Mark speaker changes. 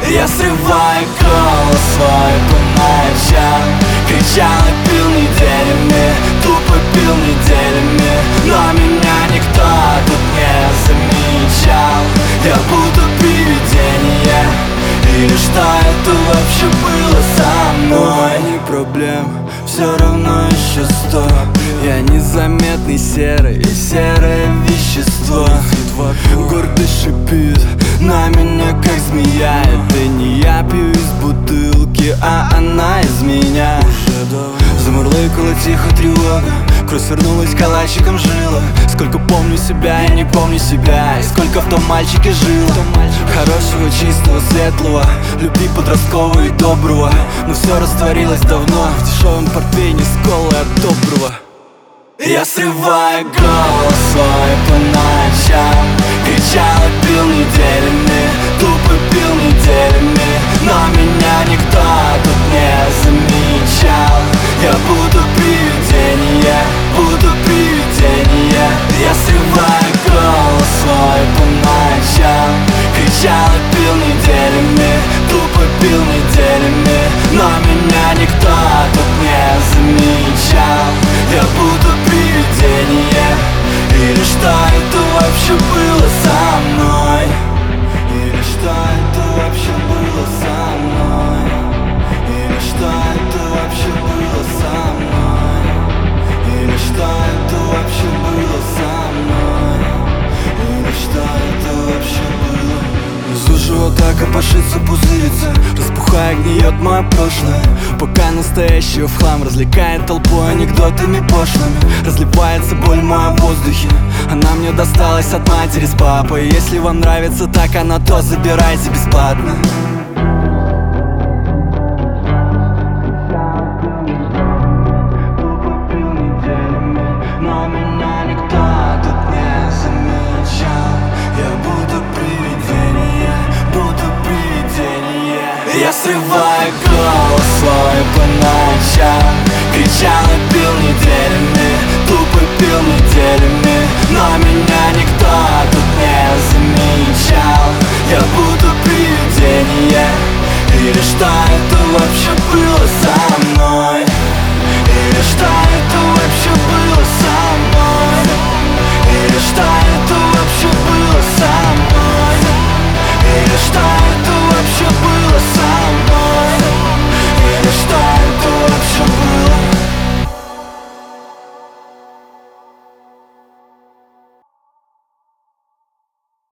Speaker 1: Я срываю голос свой по ночам, кричал и пил неделями, тупо пил неделями, но меня никто тут не замечал. Я будто привидение, или что это вообще было со мной? Не проблем, все равно еще 100. Я незаметный серый, серое вещество. Гордый шипит на меня как змея. Это не я пью из бутылки, а она из меня. Замурлыкала тихо тревога, кровь свернулась калачиком жила. Сколько помню себя и не помню себя, и сколько в том мальчике жило. Хорошего, чистого, светлого, любви подросткового и доброго. Но все растворилось давно в дешевом портвейне с колой от доброго. Я срываю голос свой по ночам, кричал и пил неделями, тупо пил неделями, но меня никто тут не замечал. Я буду привидение, буду привидение. Я срываю голос свой по ночам, кричал и пил неделями, тупо пил неделями, но меня никто тут не замечал. Я буду привидение, или что это вообще было со мной? Или что это вообще было со мной? Или что это вообще было со мной? Или что это вообще было со мной? Или что это вообще было? Внизу живота копошится, пузырится, распухая, гниет мое прошлое. Пока настоящее в хлам развлекает толпой анекдотами пошлыми. Разливается боль в моем воздухе, она мне досталась от матери с папой. Если вам нравится так она, то забирайте бесплатно. Но меня никто тут не замечал. Я буду привидение, буду привидение. Я срываю голос свой по ночам, кричал и пил неделями, тупо пил неделями, но меня никто тут не замечал. Я буду привидение, или что это вообще было со мной? Или что это вообще было со мной? Или что это вообще было со мной? Или что